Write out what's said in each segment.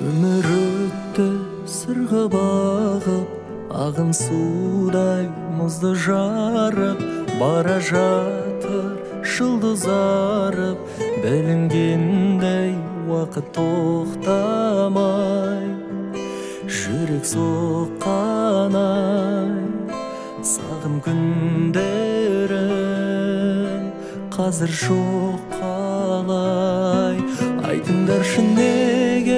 Өмір өтті сырға бағып, ағын судай мұзды жарып, бара жатыр жұлдыз арып, білінгендей уақыт тоқтамай. Жүрек соққанай, сағым күндерін қазір жоқ қалай. Айтыңдаршы неге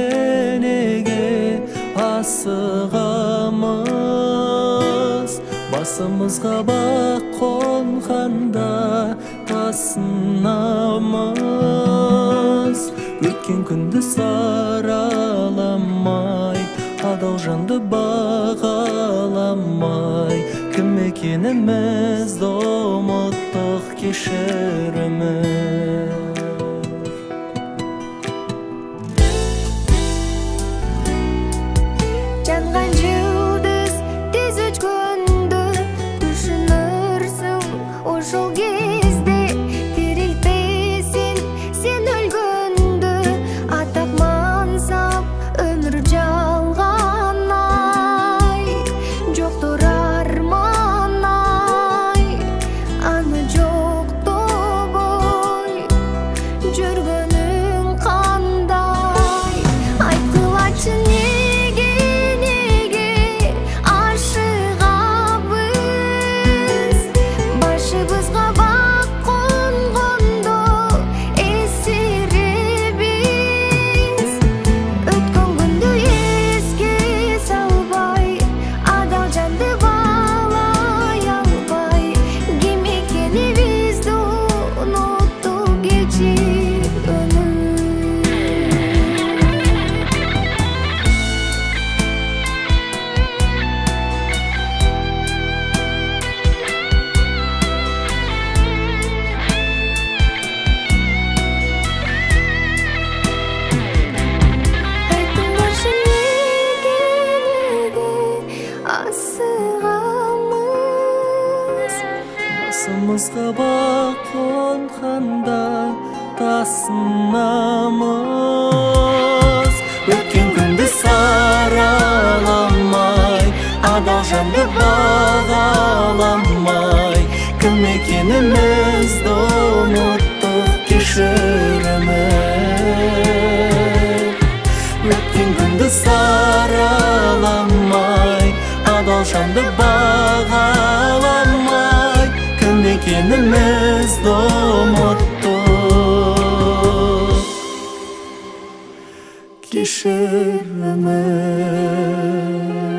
асығамыз, басымызға бақ қонғанда тасынамыз. Өткен күнді сараламай, адал жанды бағаламай, кім екенімізді ұмыттық, кешіріміз. Жанған жұлдыз тез өшкенді түсінірсің, ошол кезде тірілтпесін сен өлгенді. Атақ мансап өмір жалғанай, жоқтыр арманай, аны жоқтабай жүргенің қандай. Айтқылачы неге ашығабыз, башыбызға бақ қонғанда есіребіз. Өткен күнді еске салбай, адал жанды бағалай албай, кім екенімізді ұмыттық, кешіріміз. Айтыңдаршы неге асығамыз, Басымызға бақ қонғанда тасынамыз. Өткен күнді сараламай, адал жанды бағаламай, кім екенімізді ұмыттық, кешіріміз. Өткен күнді сараламай, адал жанды бағаламай, кім екенімізді ұмыттық, кешіріміз.